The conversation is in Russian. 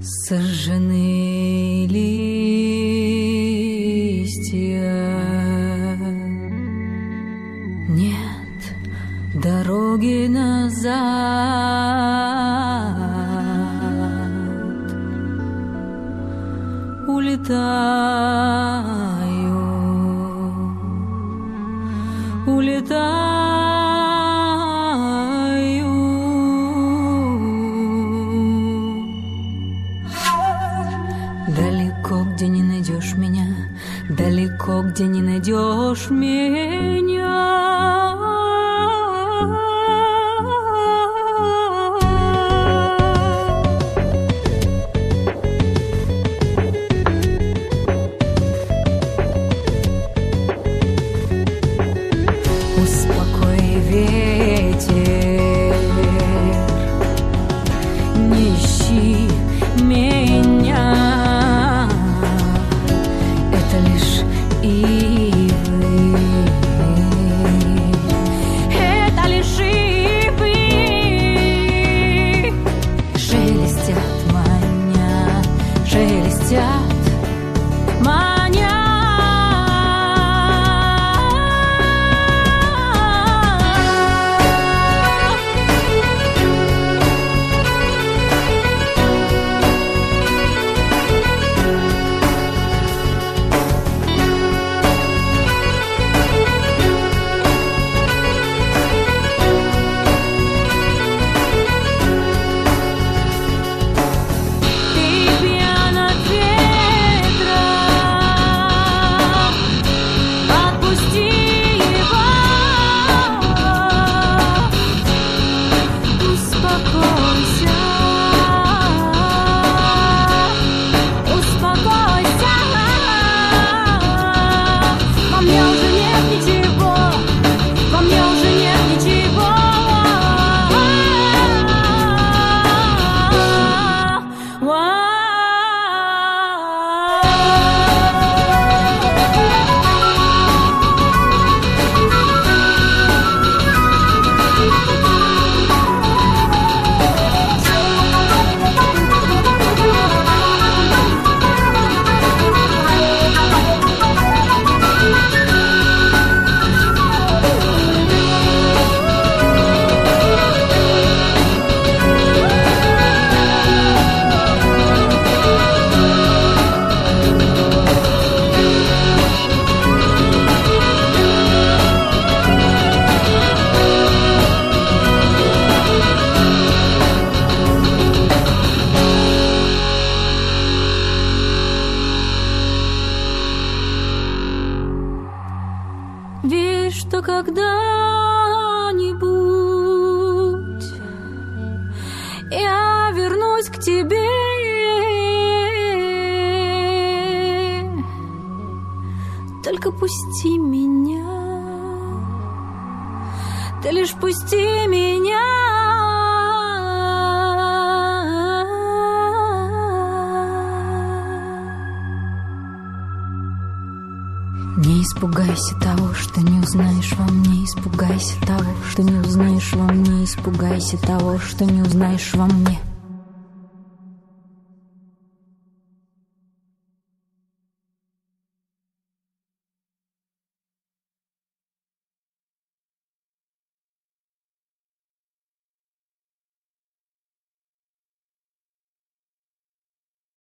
Сожжены листья, нет дороги назад. Улетаю, улетаю. Далеко, где не найдешь меня, далеко, где не найдешь меня. Успокой ветер, не ищи меня. Это лишь ивы, это лишь ивы. Шелестят, манят, шелестят, манят. Верь, что когда-нибудь я вернусь к тебе. Только пусти меня, ты лишь пусти меня. Не испугайся того, что не узнаешь во мне. Испугайся того, что не узнаешь во мне. Испугайся того, что не узнаешь во мне.